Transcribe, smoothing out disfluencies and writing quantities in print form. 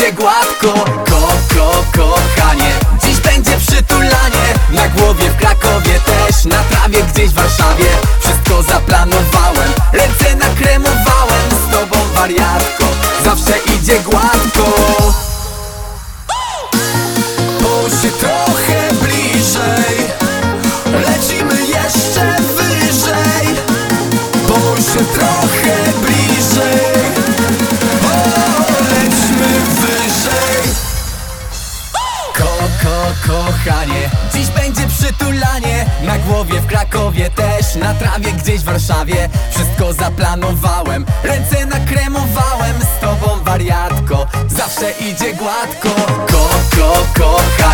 idzie gładko. Kochanie, dziś będzie przytulanie. Na głowie w Krakowie, też na trawie gdzieś w Warszawie. Wszystko zaplanowałem, ręce nakremowałem. Z tobą wariatko, zawsze idzie gładko. Połóż się trochę bliżej, lecimy jeszcze wyżej. Połóż się trochę bliżej, lećmy wyżej. Kochanie, dziś będzie przytulanie. Na głowie w Krakowie, też na trawie gdzieś w Warszawie. Wszystko zaplanowałem, ręce nakremowałem. Z tobą wariatko, zawsze idzie gładko. Kochanie.